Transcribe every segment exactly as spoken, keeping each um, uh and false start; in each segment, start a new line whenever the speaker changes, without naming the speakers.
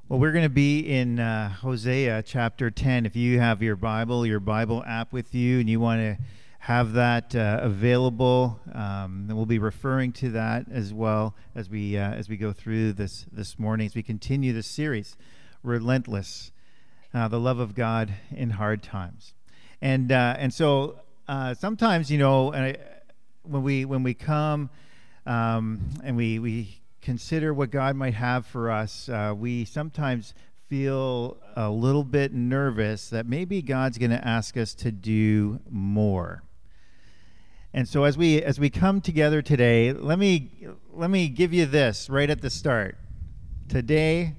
Well, we're going to be in uh, Hosea chapter ten. If you have your Bible, your Bible app with you, and you want to have that uh, available, um, then we'll be referring to that as well as we uh, as we go through this this morning, as we continue this series, Relentless, uh, the love of God in hard times. And uh, and so uh, sometimes, you know, and I, when we when we come um, and we we. consider what God might have for us, uh, we sometimes feel a little bit nervous that maybe God's going to ask us to do more. And so as we as we come together today, let me let me give you this right at the start. Today,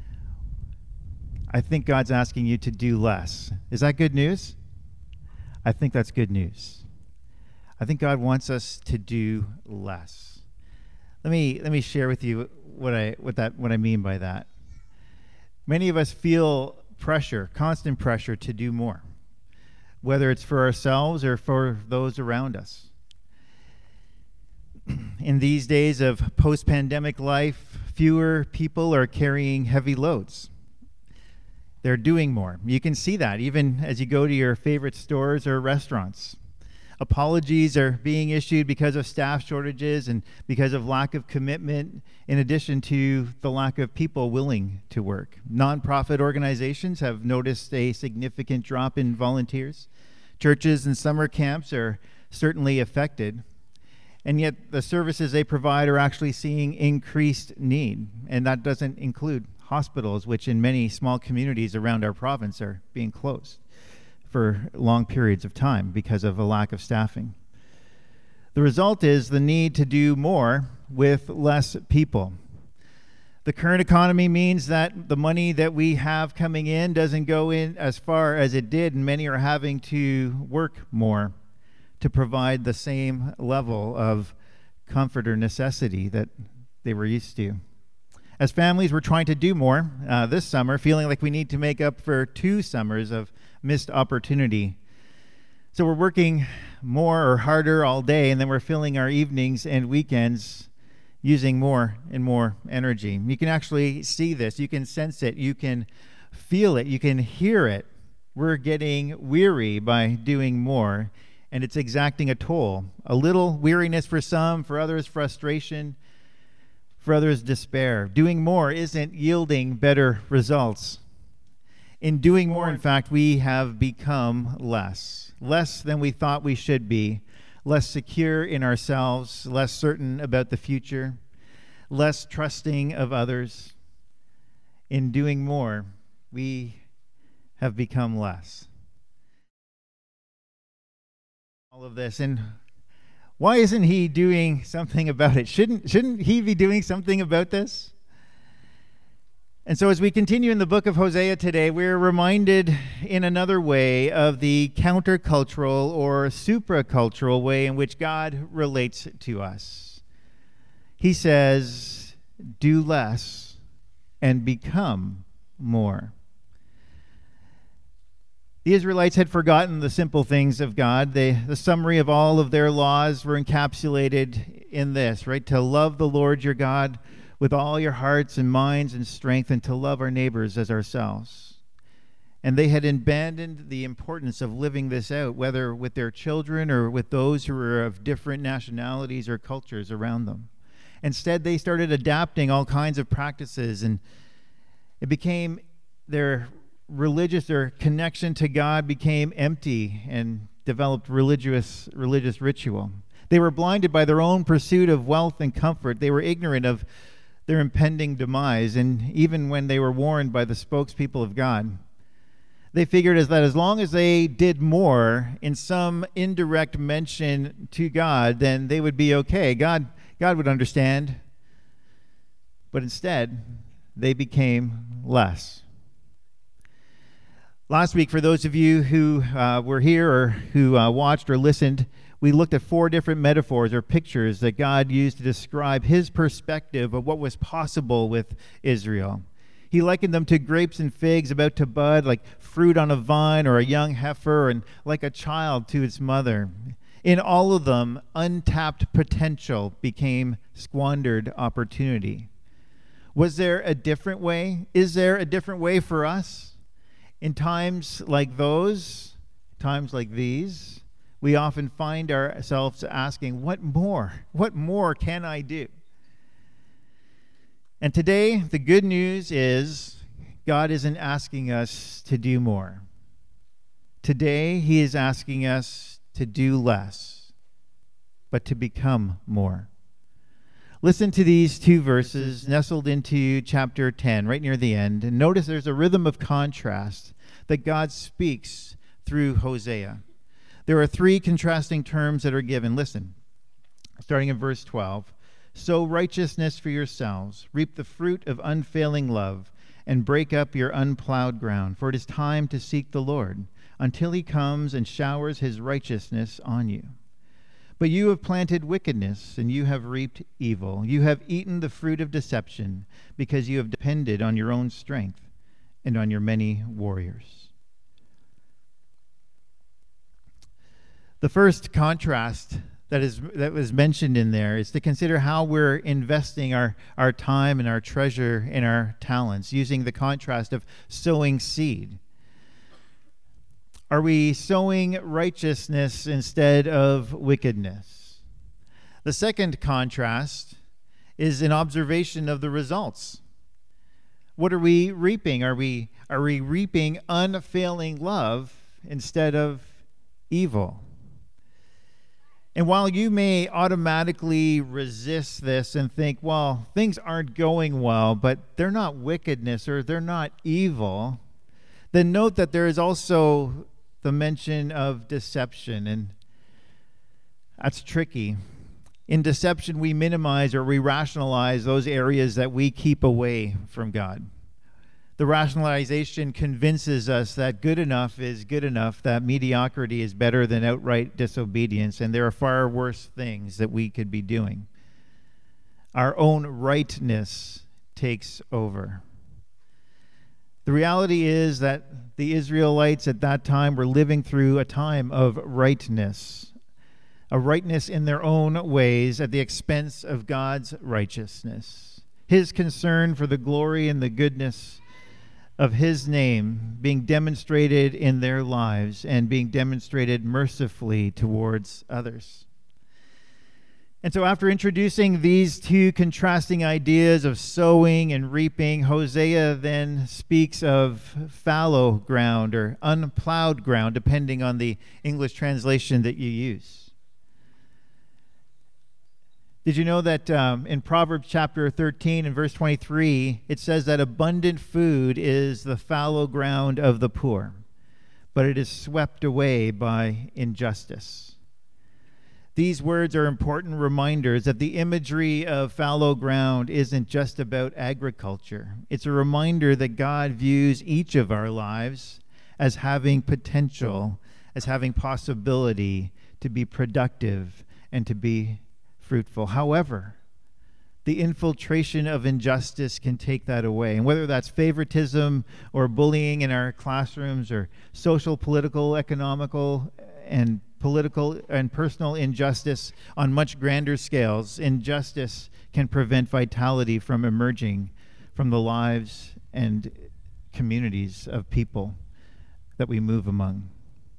I think God's asking you to do less. Is that good news? I think that's good news. I think God wants us to do less. Let me let me share with you what I what that what I mean by that. Many of us feel pressure, constant pressure to do more, whether it's for ourselves or for those around us. In these days of post-pandemic life, fewer people are carrying heavy loads. They're doing more. You can see that even as you go to your favorite stores or restaurants. Apologies are being issued because of staff shortages and because of lack of commitment, in addition to the lack of people willing to work. Nonprofit organizations have noticed a significant drop in volunteers. Churches and summer camps are certainly affected. And yet the services they provide are actually seeing increased need. And that doesn't include hospitals, which in many small communities around our province are being closed for long periods of time because of a lack of staffing. The result is the need to do more with less people. The current economy means that the money that we have coming in doesn't go in as far as it did, and many are having to work more to provide the same level of comfort or necessity that they were used to. As families, we're trying to do more uh, this summer, feeling like we need to make up for two summers of missed opportunity. So we're working more or harder all day, and then we're filling our evenings and weekends using more and more energy. You can actually see this. You can sense it. You can feel it. You can hear it. We're getting weary by doing more, and it's exacting a toll. A little weariness for some, for others frustration, for others despair. Doing more isn't yielding better results. In doing more, in fact, we have become less. Less than we thought we should be. Less secure in ourselves. Less certain about the future. Less trusting of others. In doing more, we have become less. All of this. And why isn't he doing something about it? Shouldn't, shouldn't he be doing something about this? And so as we continue in the book of Hosea today, we're reminded in another way of the countercultural or supracultural way in which God relates to us. He says, do less and become more. The Israelites had forgotten the simple things of God. They, the summary of all of their laws were encapsulated in this, right? To love the Lord your God with all your hearts and minds and strength, and to love our neighbors as ourselves. And they had abandoned the importance of living this out, whether with their children or with those who were of different nationalities or cultures around them. Instead, they started adapting all kinds of practices, and it became their religious, their connection to God became empty and developed religious, religious ritual. They were blinded by their own pursuit of wealth and comfort. They were ignorant of their impending demise, and even when they were warned by the spokespeople of God, they figured as that as long as they did more in some indirect mention to God, then they would be okay. God, God would understand. But instead, they became less. Last week, for those of you who uh, were here or who uh, watched or listened, we looked at four different metaphors or pictures that God used to describe his perspective of what was possible with Israel. He likened them to grapes and figs about to bud, like fruit on a vine, or a young heifer, and like a child to its mother. In all of them, untapped potential became squandered opportunity. Was there a different way? Is there a different way for us? In times like those, times like these, we often find ourselves asking, what more? What more can I do? And today, the good news is God isn't asking us to do more. Today, he is asking us to do less, but to become more. Listen to these two verses nestled into chapter ten, right near the end. And notice there's a rhythm of contrast that God speaks through Hosea. There are three contrasting terms that are given. Listen, starting in verse twelve. Sow righteousness for yourselves, reap the fruit of unfailing love, and break up your unplowed ground. For it is time to seek the Lord, until he comes and showers his righteousness on you. But you have planted wickedness, and you have reaped evil. You have eaten the fruit of deception, because you have depended on your own strength and on your many warriors. The first contrast that is that was mentioned in there is to consider how we're investing our, our time and our treasure and our talents, using the contrast of sowing seed. Are we sowing righteousness instead of wickedness? The second contrast is an observation of the results. What are we reaping? Are we are we reaping unfailing love instead of evil? And while you may automatically resist this and think, well, things aren't going well, but they're not wickedness or they're not evil, then note that there is also the mention of deception, and that's tricky. In deception, we minimize or we rationalize those areas that we keep away from God. The rationalization convinces us that good enough is good enough, that mediocrity is better than outright disobedience, and there are far worse things that we could be doing. Our own rightness takes over. The reality is that the Israelites at that time were living through a time of rightness, a rightness in their own ways at the expense of God's righteousness. His concern for the glory and the goodness of his name being demonstrated in their lives and being demonstrated mercifully towards others. And so after introducing these two contrasting ideas of sowing and reaping, Hosea then speaks of fallow ground or unplowed ground, depending on the English translation that you use. Did you know that um, in Proverbs chapter thirteen and verse twenty-three, it says that abundant food is the fallow ground of the poor, but it is swept away by injustice. These words are important reminders that the imagery of fallow ground isn't just about agriculture. It's a reminder that God views each of our lives as having potential, as having possibility to be productive and to be fruitful. However, the infiltration of injustice can take that away. And whether that's favoritism or bullying in our classrooms or social, political, economical, and political and personal injustice on much grander scales, injustice can prevent vitality from emerging from the lives and communities of people that we move among.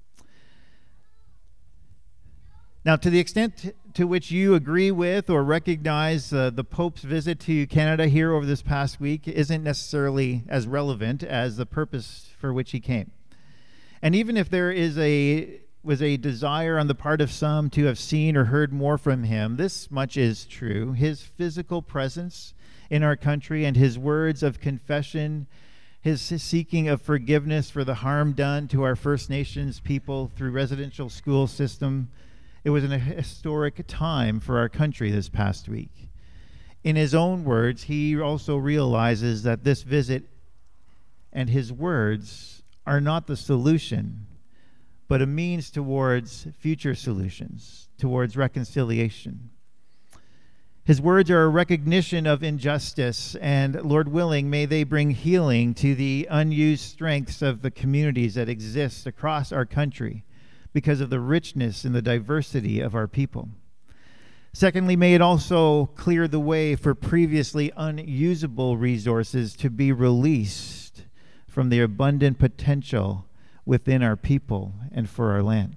Now, to the extent to which you agree with or recognize uh, the Pope's visit to Canada here over this past week isn't necessarily as relevant as the purpose for which he came. And even if there is a was a desire on the part of some to have seen or heard more from him, this much is true. His physical presence in our country and his words of confession, his seeking of forgiveness for the harm done to our First Nations people through residential school system, it was an historic time for our country this past week. In his own words, he also realizes that this visit and his words are not the solution, but a means towards future solutions, towards reconciliation. His words are a recognition of injustice, and Lord willing, may they bring healing to the unused strengths of the communities that exist across our country because of the richness and the diversity of our people. Secondly, may it also clear the way for previously unusable resources to be released from the abundant potential within our people and for our land.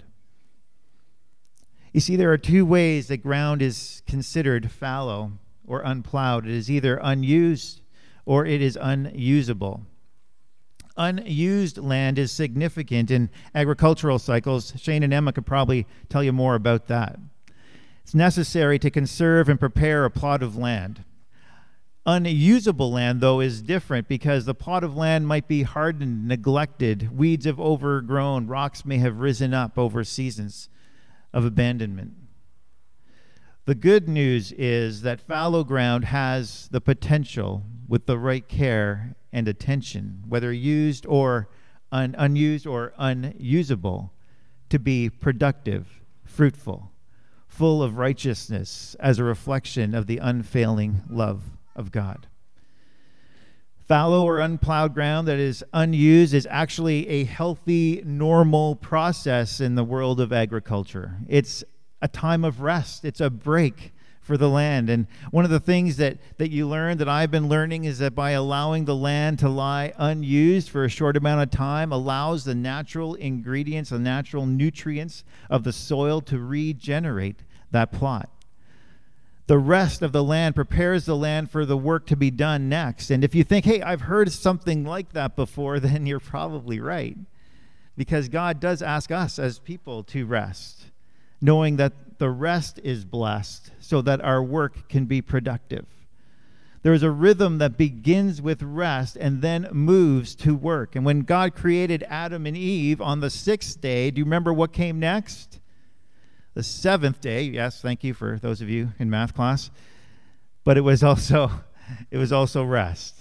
You see, there are two ways that ground is considered fallow or unplowed. It is either unused or it is unusable. Unused land is significant in agricultural cycles. Shane and Emma could probably tell you more about that. It's necessary to conserve and prepare a plot of land. Unusable land, though, is different because the plot of land might be hardened, neglected, weeds have overgrown, rocks may have risen up over seasons of abandonment. The good news is that fallow ground has the potential, with the right care and attention, whether used or un- unused or unusable, to be productive, fruitful, full of righteousness as a reflection of the unfailing love of God. Fallow or unplowed ground that is unused is actually a healthy, normal process in the world of agriculture. It's a time of rest. It's a break for the land. And one of the things that, that you learn, that I've been learning, is that by allowing the land to lie unused for a short amount of time allows the natural ingredients, the natural nutrients of the soil to regenerate that plot. The rest of the land prepares the land for the work to be done next. And if you think, hey, I've heard something like that before, then you're probably right. Because God does ask us as people to rest, knowing that the rest is blessed so that our work can be productive. There is a rhythm that begins with rest and then moves to work. And when God created Adam and Eve on the sixth day, do you remember what came next? The seventh day. Yes, thank you for those of you in math class. But it was also it was also rest.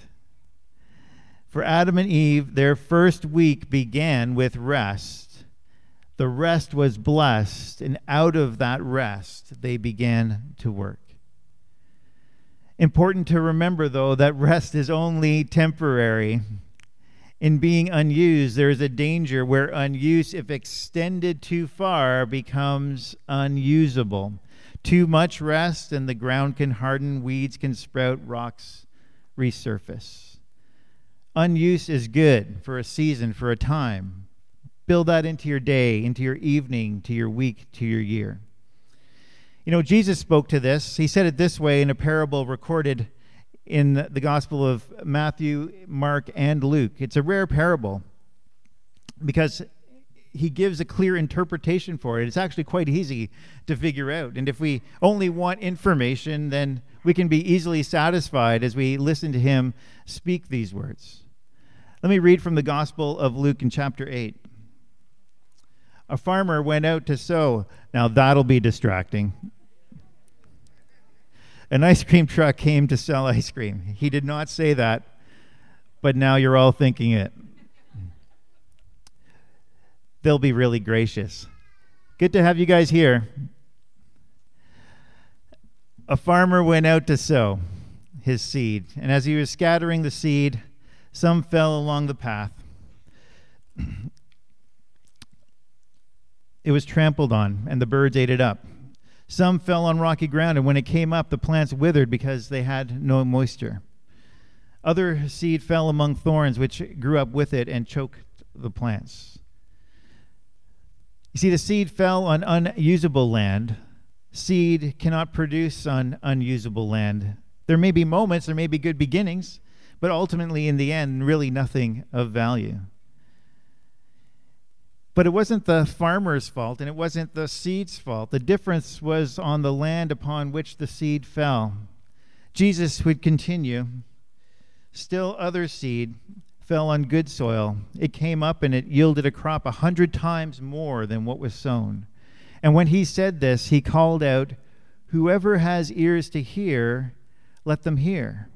For Adam and Eve, their first week began with rest. The rest was blessed, and out of that rest, they began to work. Important to remember, though, that rest is only temporary. In being unused, there is a danger where unuse, if extended too far, becomes unusable. Too much rest, and the ground can harden, weeds can sprout, rocks resurface. Unuse is good for a season, for a time. Build that into your day, into your evening, to your week, to your year. You know, Jesus spoke to this. He said it this way in a parable recorded in the Gospel of Matthew, Mark, and Luke. It's a rare parable because he gives a clear interpretation for it. It's actually quite easy to figure out. And if we only want information, then we can be easily satisfied as we listen to him speak these words. Let me read from the Gospel of Luke in chapter eight. A farmer went out to sow. Now that'll be distracting. An ice cream truck came to sell ice cream. He did not say that, but now you're all thinking it. They'll be really gracious. Good to have you guys here. A farmer went out to sow his seed, and as he was scattering the seed, some fell along the path. It was trampled on, and the birds ate it up. Some fell on rocky ground, and when it came up, the plants withered because they had no moisture. Other seed fell among thorns, which grew up with it and choked the plants. You see, the seed fell on unusable land. Seed cannot produce on unusable land. There may be moments, there may be good beginnings, but ultimately, in the end, really nothing of value. But it wasn't the farmer's fault, and it wasn't the seed's fault. The difference was on the land upon which the seed fell. Jesus would continue. Still other seed fell on good soil. It came up and it yielded a crop a hundred times more than what was sown. And when he said this, he called out, "Whoever has ears to hear, let them hear."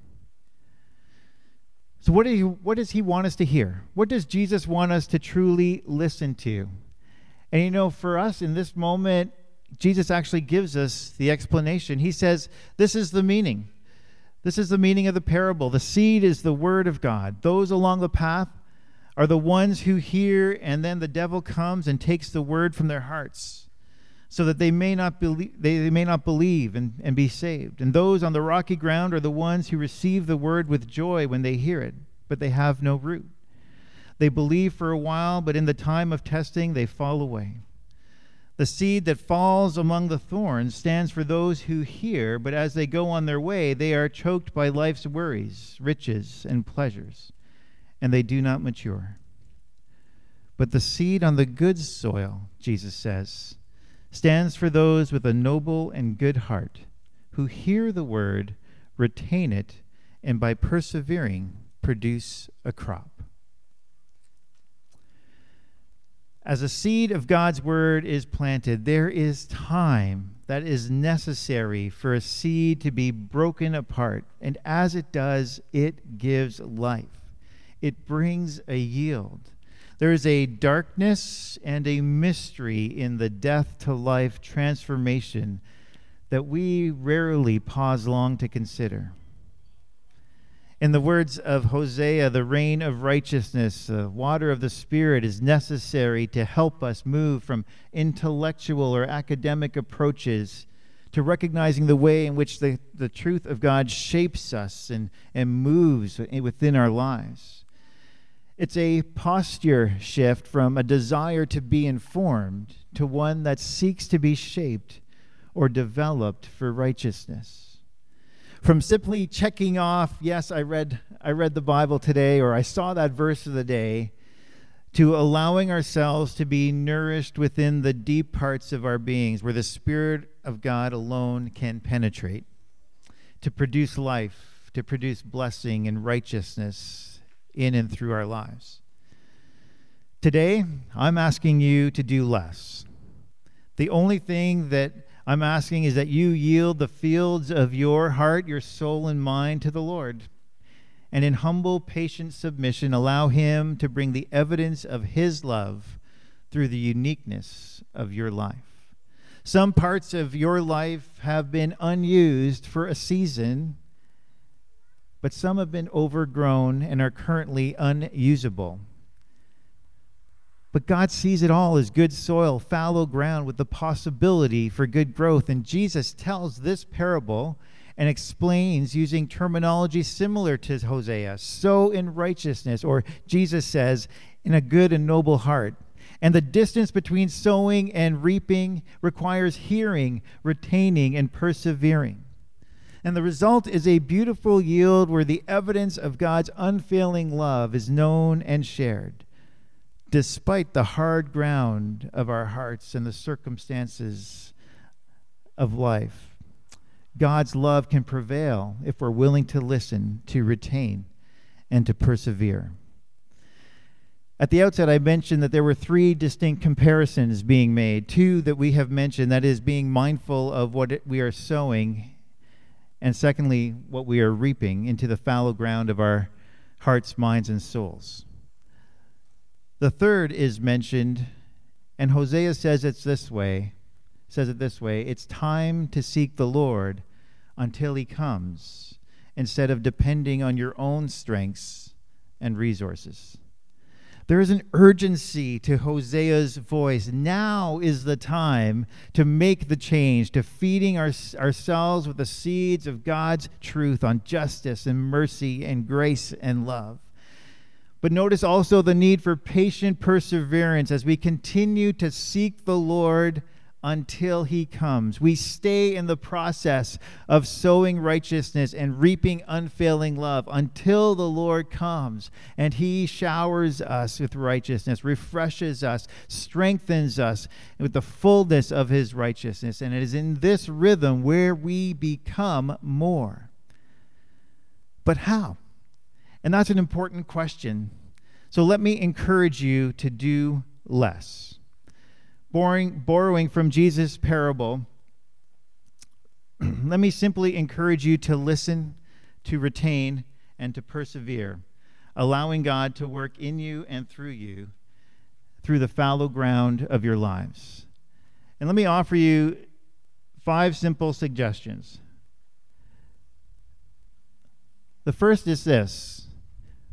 So what, do you, what does he want us to hear? What does Jesus want us to truly listen to? And you know, for us in this moment, Jesus actually gives us the explanation. He says, this is the meaning. This is the meaning of the parable. The seed is the word of God. Those along the path are the ones who hear, and then the devil comes and takes the word from their hearts. so that they may not believe, they, they may not believe and, and be saved. And those on the rocky ground are the ones who receive the word with joy when they hear it, but they have no root. They believe for a while, but in the time of testing, they fall away. The seed that falls among the thorns stands for those who hear, but as they go on their way, they are choked by life's worries, riches, and pleasures, and they do not mature. But the seed on the good soil, Jesus says, stands for those with a noble and good heart, who hear the word, retain it, and by persevering, produce a crop. As a seed of God's word is planted, there is time that is necessary for a seed to be broken apart. And as it does, it gives life. It brings a yield. There is a darkness and a mystery in the death to life transformation that we rarely pause long to consider. In the words of Hosea, the rain of righteousness, the water of the Spirit is necessary to help us move from intellectual or academic approaches to recognizing the way in which the, the truth of God shapes us and, and moves within our lives. It's a posture shift from a desire to be informed to one that seeks to be shaped or developed for righteousness. From simply checking off, yes, I read I read the Bible today, or I saw that verse of the day, to allowing ourselves to be nourished within the deep parts of our beings where the Spirit of God alone can penetrate, to produce life, to produce blessing and righteousness in and through our lives. Today, I'm asking you to do less. The only thing that I'm asking is that you yield the fields of your heart, your soul, and mind to the Lord, and in humble, patient submission, allow Him to bring the evidence of His love through the uniqueness of your life. Some parts of your life have been unused for a season, but some have been overgrown and are currently unusable. But God sees it all as good soil, fallow ground with the possibility for good growth. And Jesus tells this parable and explains using terminology similar to Hosea, sow in righteousness, or Jesus says, in a good and noble heart. And the distance between sowing and reaping requires hearing, retaining, and persevering. And the result is a beautiful yield where the evidence of God's unfailing love is known and shared, despite the hard ground of our hearts and the circumstances of life. God's love can prevail if we're willing to listen, to retain, and to persevere. At the outset, I mentioned that there were three distinct comparisons being made. Two that we have mentioned, that is being mindful of what it, we are sowing, and secondly, what we are reaping into the fallow ground of our hearts, minds, and souls. The third is mentioned, and Hosea says it's this way, says it this way, it's time to seek the Lord until He comes, instead of depending on your own strengths and resources. There is an urgency to Hosea's voice. Now is the time to make the change, to feeding our, ourselves with the seeds of God's truth on justice and mercy and grace and love. But notice also the need for patient perseverance as we continue to seek the Lord until He comes. We stay in the process of sowing righteousness and reaping unfailing love until the Lord comes and He showers us with righteousness, refreshes us, strengthens us with the fullness of His righteousness. And it is in this rhythm where we become more. But how? And that's an important question. So let me encourage you to do less. Borrowing, borrowing from Jesus' parable, let me simply encourage you to listen, to retain, and to persevere, allowing God to work in you and through you, through the fallow ground of your lives. And let me offer you five simple suggestions. The first is this: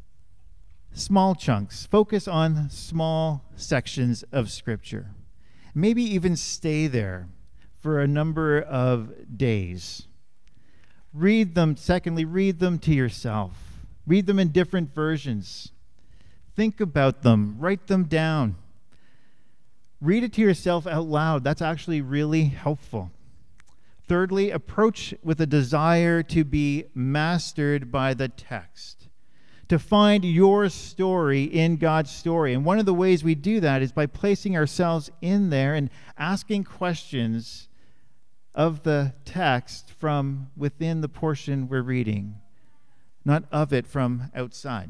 small chunks. Focus on small sections of Scripture. maybe even stay there for a number of days. Read them, secondly, read them to yourself. Read them in different versions. Think about them, write them down. Read it to yourself out loud. That's actually really helpful. Thirdly, approach with a desire to be mastered by the text, to find your story in God's story. And one of the ways we do that is by placing ourselves in there and asking questions of the text from within the portion we're reading, not of it from outside.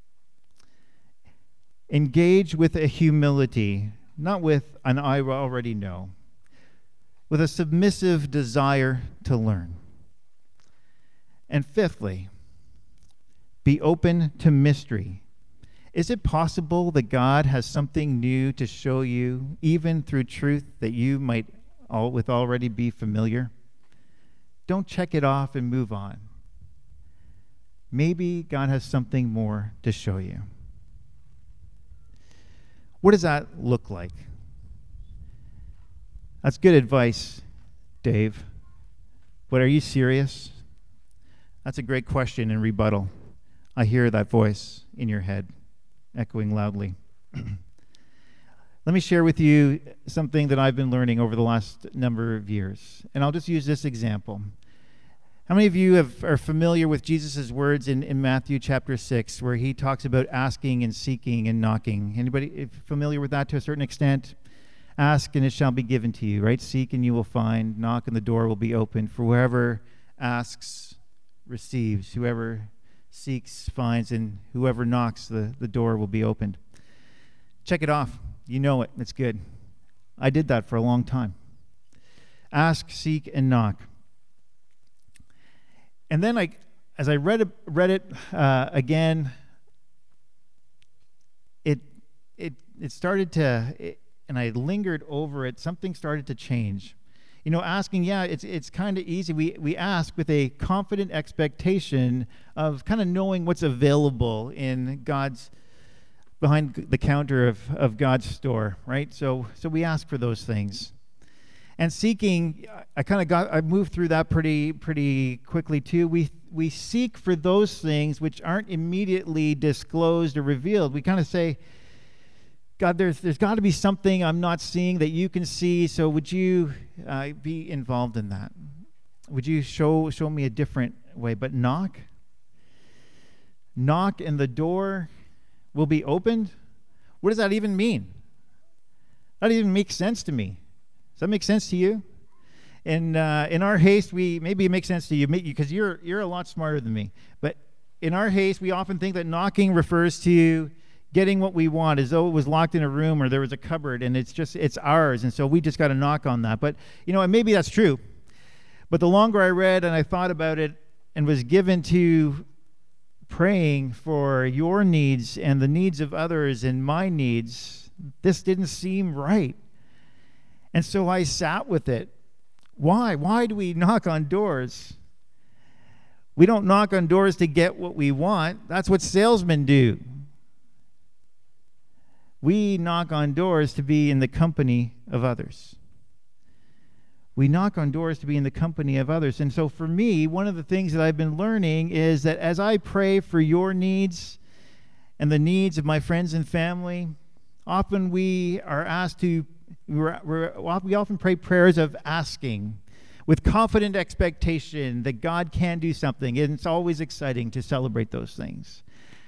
Engage with a humility, not with an I already know, with a submissive desire to learn. And fifthly, be open to mystery. Is it possible that God has something new to show you, even through truth that you might all with already be familiar? Don't check it off and move on. Maybe God has something more to show you. What does that look like? That's good advice, Dave. But are you serious? That's a great question in rebuttal. I hear that voice in your head echoing loudly. Let me share with you something that I've been learning over the last number of years. And I'll just use this example. How many of you have, are familiar with Jesus' words in, in Matthew chapter six, where he talks about asking and seeking and knocking? Anybody familiar with that to a certain extent? Ask and it shall be given to you, right? Seek and you will find. Knock and the door will be opened. For whoever asks receives. Whoever seeks finds. And whoever knocks, the, the door will be opened. Check it off. You know it. It's good. I did that for a long time. Ask, seek, and knock. And then I, as I read it, read it uh, again, it it it started to... It, and I lingered over it, something started to change. You know, asking, yeah, it's it's kind of easy. We we ask with a confident expectation of kind of knowing what's available in God's, behind the counter of, of God's store, right? So so we ask for those things. And seeking, I kind of got, I moved through that pretty pretty quickly too. We we seek for those things which aren't immediately disclosed or revealed. We kind of say, God, there's there's got to be something I'm not seeing that you can see. So would you uh, be involved in that? Would you show show me a different way? But knock, knock, and the door will be opened. What does that even mean? That even makes sense to me. Does that make sense to you? In uh, in our haste, we maybe it makes sense to you because you're you're a lot smarter than me. But in our haste, we often think that knocking refers to getting what we want, as though it was locked in a room or there was a cupboard and it's just, it's ours. And so we just got to knock on that. But, you know, and maybe that's true. But the longer I read and I thought about it and was given to praying for your needs and the needs of others and my needs, this didn't seem right. And so I sat with it. Why? Why do we knock on doors? We don't knock on doors to get what we want. That's what salesmen do. We knock on doors to be in the company of others. We knock on doors to be in the company of others. And so for me, one of the things that I've been learning is that as I pray for your needs and the needs of my friends and family, often we are asked to, we're, we're, we often pray prayers of asking with confident expectation that God can do something. And it's always exciting to celebrate those things.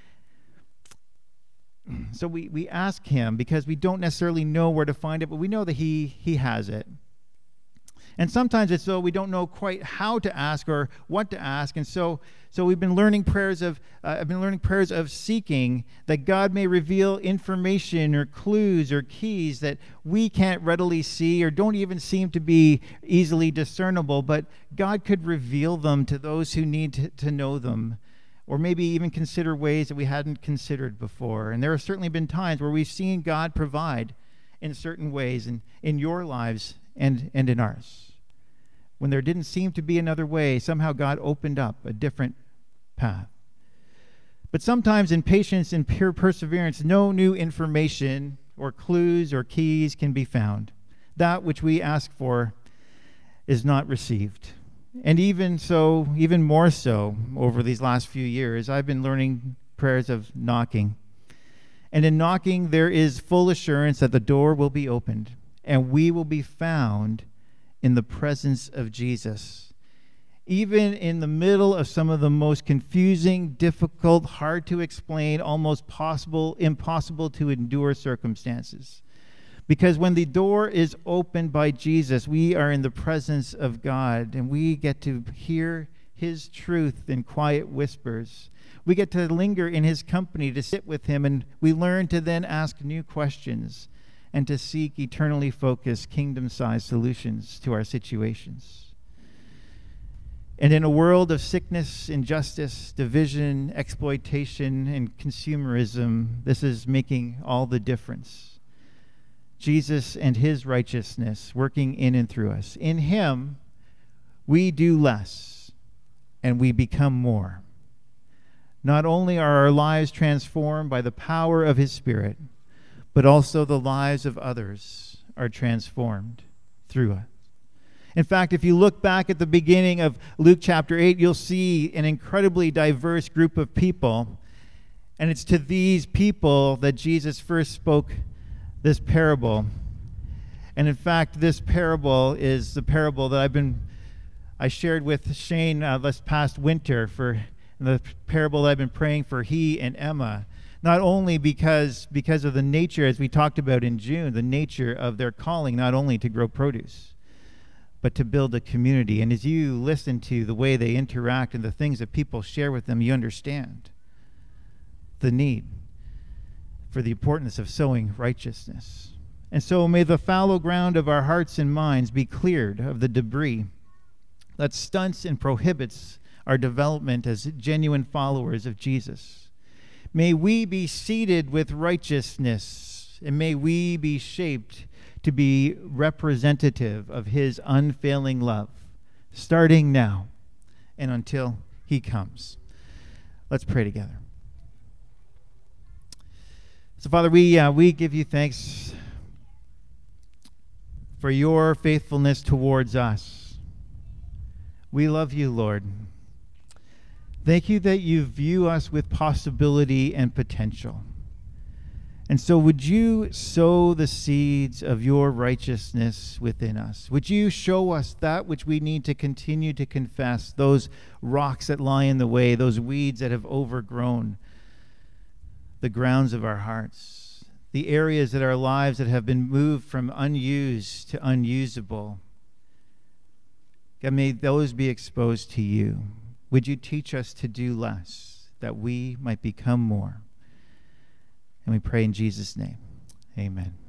So we, we ask him because we don't necessarily know where to find it, but we know that he he has it. And sometimes it's so we don't know quite how to ask or what to ask. And so so we've been learning prayers of uh, I've been learning prayers of seeking, that God may reveal information or clues or keys that we can't readily see or don't even seem to be easily discernible, but God could reveal them to those who need to, to know them. Or maybe even consider ways that we hadn't considered before. And there have certainly been times where we've seen God provide in certain ways in, in your lives and, and in ours. When there didn't seem to be another way, somehow God opened up a different path. But sometimes in patience and pure perseverance, no new information or clues or keys can be found. that which we ask for is not received. And even so, even more so, over these last few years, I've been learning prayers of knocking. And in knocking, there is full assurance that the door will be opened, and we will be found in the presence of Jesus. Even in the middle of some of the most confusing, difficult, hard to explain, almost possible, impossible to endure circumstances. Because when the door is opened by Jesus, we are in the presence of God, and we get to hear his truth in quiet whispers. We get to linger in his company, to sit with him, and we learn to then ask new questions and to seek eternally focused, kingdom-sized solutions to our situations. And in a world of sickness, injustice, division, exploitation, and consumerism, this is making all the difference. Jesus and his righteousness working in and through us. In him, we do less and we become more. Not only are our lives transformed by the power of his Spirit, but also the lives of others are transformed through us. In fact, if you look back at the beginning of Luke chapter eight, you'll see an incredibly diverse group of people. And it's to these people that Jesus first spoke this parable. And in fact, this parable is the parable that I've been, I shared with Shane uh, this past winter for the parable that I've been praying for he and Emma. Not only because, because of the nature, as we talked about in June, the nature of their calling, not only to grow produce, but to build a community. And as you listen to the way they interact and the things that people share with them, you understand the need for the importance of sowing righteousness. And so may the fallow ground of our hearts and minds be cleared of the debris that stunts and prohibits our development as genuine followers of Jesus. May we be seated with righteousness, and may we be shaped to be representative of his unfailing love, starting now and until he comes. Let's pray together. So, Father, we uh, we give you thanks for your faithfulness towards us. We love you, Lord. Thank you that you view us with possibility and potential. And so would you sow the seeds of your righteousness within us? Would you show us that which we need to continue to confess, those rocks that lie in the way, those weeds that have overgrown the grounds of our hearts, the areas of our lives that have been moved from unused to unusable. God, may those be exposed to you. Would you teach us to do less, that we might become more? And we pray in Jesus' name. Amen.